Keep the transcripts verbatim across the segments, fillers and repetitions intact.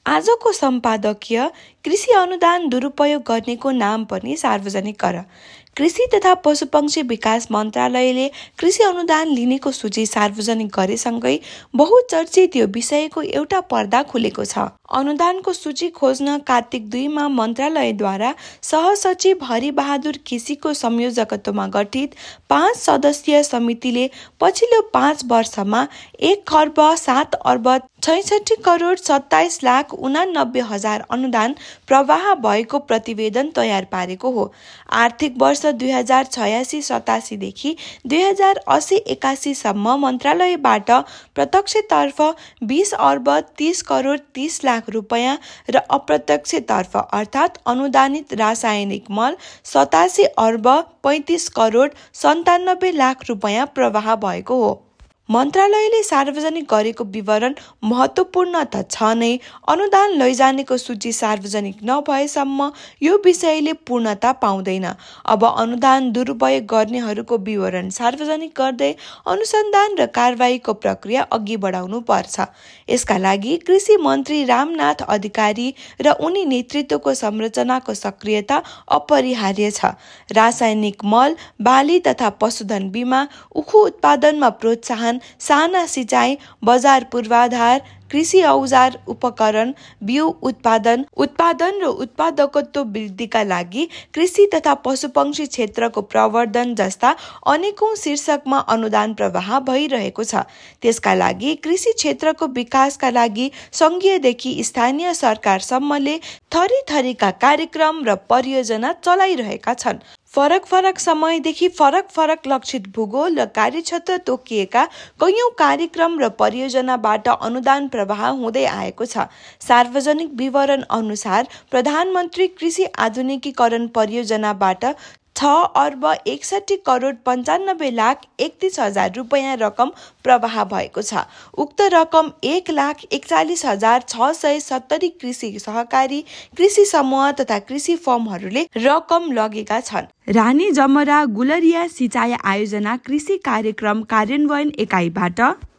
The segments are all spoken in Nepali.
आजको सम्पादकीय कृषि अनुदान दुरुपयोग गर्नेको नाम पनि सार्वजनिक गर। कृषि तथा पशुपक्षी विकास मन्त्रालयले कृषि अनुदान लिनेको सूची सार्वजनिक गरेसँगै बहुचर्चित यो विषयको एउटा पर्दा खुलेको छ। अनुदानको सूची खोज्न कार्तिक दुईमा मन्त्रालयद्वारा सहसचिव हरिबहादुर केसीको संयोजकत्वमा गठित पाँच सदस्यीय समितिले पछिल्लो पाँच वर्षमा एक खर्ब सात अर्ब छैसठी करोड सत्ताइस लाख उनानब्बे हजार अनुदान प्रवाह भएको प्रतिवेदन तयार पारेको हो। आर्थिक वर्ष दुई हजार छयासी सतासीदेखि दुई हजार असी एकासीसम्म मन्त्रालयबाट प्रत्यक्षतर्फ बीस अर्ब तीस करोड तीस लाख रुपियाँ र अप्रत्यक्षतर्फ अर्थात् अनुदानित रासायनिक मल सतासी अर्ब पैँतिस करोड सन्तानब्बे लाख रुपियाँ प्रवाह भएको हो। मन्त्रालयले सार्वजनिक गरेको विवरण महत्त्वपूर्ण त छ नै, अनुदान लैजानेको सूची सार्वजनिक नभएसम्म यो विषयले पूर्णता पाउँदैन। अब अनुदान दुरुपयोग गर्नेहरूको विवरण सार्वजनिक गर्दै अनुसन्धान र कारबाहीको प्रक्रिया अघि बढाउनु पर्छ। यसका लागि कृषि मन्त्री रामनाथ अधिकारी र उनी नेतृत्वको संरचनाको सक्रियता अपरिहार्य छ। रासायनिक मल, बाली तथा पशुधन बीमा, उखु उत्पादनमा प्रोत्साहन, साना सिँचाइ, बजार पूर्वाधार, कृषि औजार उपकरण, बिउ उत्पादन, उत्पादन र उत्पादकत्व वृद्धिका लागि कृषि तथा पशुपक्षी क्षेत्रको प्रवर्धन जस्ता अनेकौं शीर्षकमा अनुदान प्रवाह भइरहेको छ। त्यसका लागि कृषि क्षेत्रको विकासका लागि संघीयदेखि स्थानीय सरकारसम्मले थरी थरीका कार्यक्रम र परियोजना चलाइरहेका छन्। फरक फरक समयदेखि फरक फरक लक्षित भूगोल र कार्यक्षेत्र तोकिएका कैयौं कार्यक्रम र परियोजनाबाट अनुदान प्रवाह हुँदै आएको छ। सार्वजनिक विवरण अनुसार प्रधानमन्त्री कृषि आधुनिकीकरण परियोजनाबाट छ अर्ब एकसठी करोड पन्चानब्बे लाख एकतिस हजार रुपियाँ रकम प्रवाह भएको छ। उक्त रकम एक लाख एकचालिस हजार छ सय सत्तरी कृषि सहकारी, कृषि समूह तथा कृषि फर्महरूले रकम लगेका छन्। रानी जमरा गुलरिया सिँचाइ आयोजना कृषि कार्यक्रम कार्यान्वयन एकाइबाट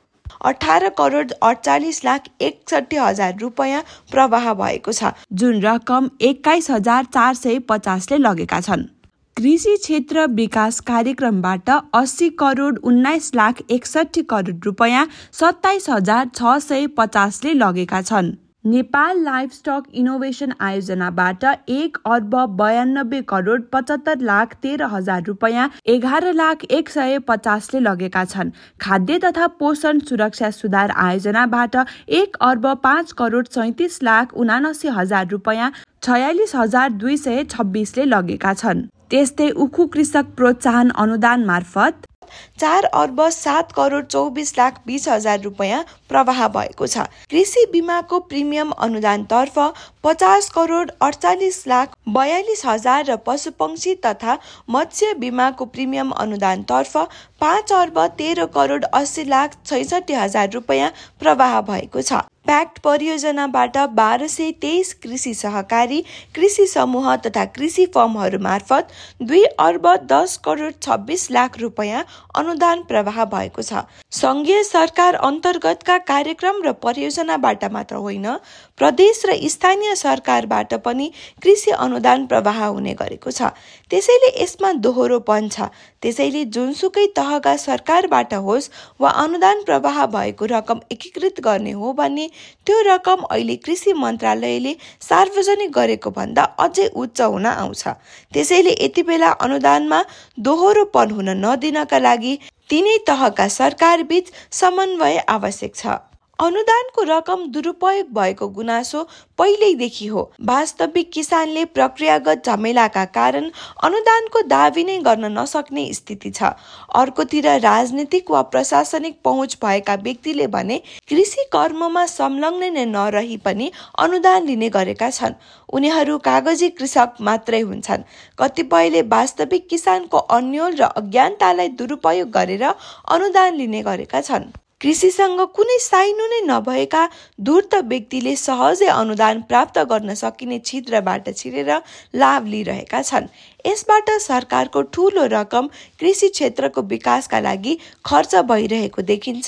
अठार करोड अडचालिस लाख एकसठी हजार रुपियाँ प्रवाह भएको छ, जुन रकम एक्काइस हजार चार सय पचासले लगेका छन्। कृषि क्षेत्र विकास कार्यक्रमबाट अस्सी करोड उन्नाइस लाख एकसठी करोड रुपियाँ सत्ताइस हजार छ सय पचासले लगेका छन्। नेपाल लाइभस्टक इनोभेसन आयोजनाबाट एक अर्ब बयानब्बे करोड पचहत्तर लाख तेह्र हजार रुपियाँ एघार लाख एक सय पचासले लगेका छन्। खाद्य तथा पोषण सुरक्षा सुधार आयोजनाबाट एक अर्ब पाँच करोड सैतिस लाख उनासी हजार रुपियाँ छयालिस हजार दुई सय छब्बिसले लगेका छन्। त्यस्तै उखु कृषक प्रोत्साहन अनुदान मार्फत चार अर्ब सात करोड चौबिस लाख बीस हजार रुपियाँ प्रवाह भएको छ। कृषि बीमाको प्रिमियम अनुदानतर्फ पचास करोड अडचालिस लाख बयालिस हजार र पशुपक्षी तथा मत्स्य बीमाको प्रिमियम अनुदानतर्फ पाँच अर्ब तेह्र करोड अस्सी लाख छैसठी हजार रुपियाँ प्रवाह भएको छ। प्याक्ट परियोजनाबाट बाह्र सय तेइस कृषि सहकारी, कृषि समूह तथा कृषि फर्महरू मार्फत दुई अर्ब दस करोड छब्बिस लाख रुपियाँ अनुदान प्रवाह भएको छ। संघीय सरकार अन्तर्गतका कार्यक्रम र परियोजनाबाट मात्र होइन, प्रदेश र स्थानीय सरकारबाट पनि कृषि अनुदान प्रवाह हुने गरेको छ। त्यसैले यसमा दोहोरोपन छ। त्यसैले जुनसुकै तहका सरकारबाट होस् वा अनुदान प्रवाह भएको रकम एकीकृत गर्ने हो भने त्यो रकम अहिले कृषि मन्त्रालयले सार्वजनिक गरेको भन्दा अझै उच्च हुन आउँछ। त्यसैले यति बेला अनुदानमा दोहोरोपन हुन नदिनका लागि तीनै तहका सरकार बीच समन्वय आवश्यक छ। अनुदानको रकम दुरुपयोग भएको गुनासो पहिल्यैदेखि हो। वास्तविक किसानले प्रक्रियागत झमेलाका कारण अनुदानको दावी नै गर्न नसक्ने स्थिति छ। अर्कोतिर राजनीतिक वा प्रशासनिक पहुँच भएका व्यक्तिले भने कृषि कर्ममा संलग्न नै नरही पनि अनुदान लिने गरेका छन्। उनीहरू कागजी कृषक मात्रै हुन्छन्। कतिपयले वास्तविक किसानको अन्योल र अज्ञानतालाई दुरुपयोग गरेर अनुदान लिने गरेका छन्। कृषिसँग कुनै साइनो नै नभएका धूर्त व्यक्तिले सहजै अनुदान प्राप्त गर्न सकिने छिद्रबाट छिरेर लाभ लिइरहेका छन्। यसबाट सरकारको ठूलो रकम कृषि क्षेत्रको विकासका लागि खर्च भइरहेको देखिन्छ।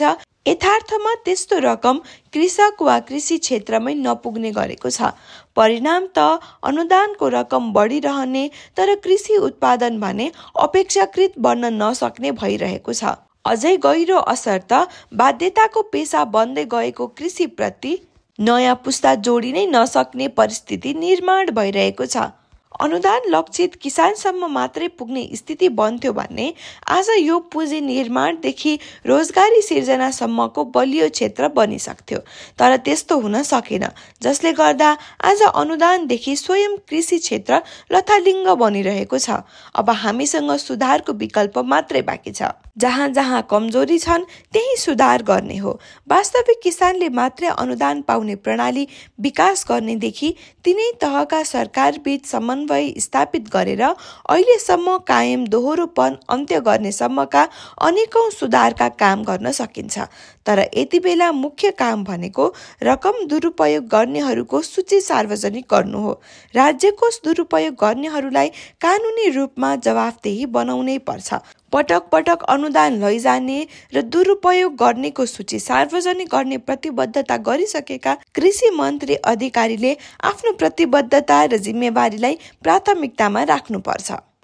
यथार्थमा त्यस्तो रकम कृषक वा कृषि क्षेत्रमै नपुग्ने गरेको छ। परिणाम त अनुदानको रकम बढिरहने तर कृषि उत्पादन भने अपेक्षाकृत बढ्न नसक्ने भइरहेको छ। अझै गहिरो असर त बाध्यताको पेसा बन्दै गएको कृषिप्रति नयाँ पुस्ता जोडिनै नसक्ने परिस्थिति निर्माण भइरहेको छ। अनुदान लक्षित किसानसम्म मात्रै पुग्ने स्थिति बन्थ्यो भने आज यो पुँजी निर्माणदेखि रोजगारी सिर्जनासम्मको बलियो क्षेत्र बनिसक्थ्यो। तर त्यस्तो हुन सकेन, जसले गर्दा आज अनुदानदेखि स्वयं कृषि क्षेत्र लथालिङ्ग बनिरहेको छ। अब हामीसँग सुधारको विकल्प मात्रै बाँकी छ। जहाँ जहाँ कमजोरी छन् त्यही सुधार गर्ने हो। वास्तविक किसानले मात्रै अनुदान पाउने प्रणाली विकास गर्नेदेखि तिनै तहका सरकारबीच समन्वय स्थापित गरेर अहिलेसम्म कायम दोहोरोपन अन्त्य गर्नेसम्मका अनेकौं सुधारका काम गर्न सकिन्छ। तर यति बेला मुख्य काम भनेको रकम दुरुपयोग गर्नेहरूको सूची सार्वजनिक गर्नु हो। राज्यको दुरुपयोग गर्नेहरूलाई कानुनी रूपमा जवाफदेही बनाउनै पर्छ। पटक पटक अनुदान लैजाने र दुरुपयोग गर्नेको सूची सार्वजनिक गर्ने प्रतिबद्धता गरिसकेका कृषि मन्त्री अधिकारीले आफ्नो प्रतिबद्धता र जिम्मेवारीलाई प्राथमिकतामा राख्नुपर्छ।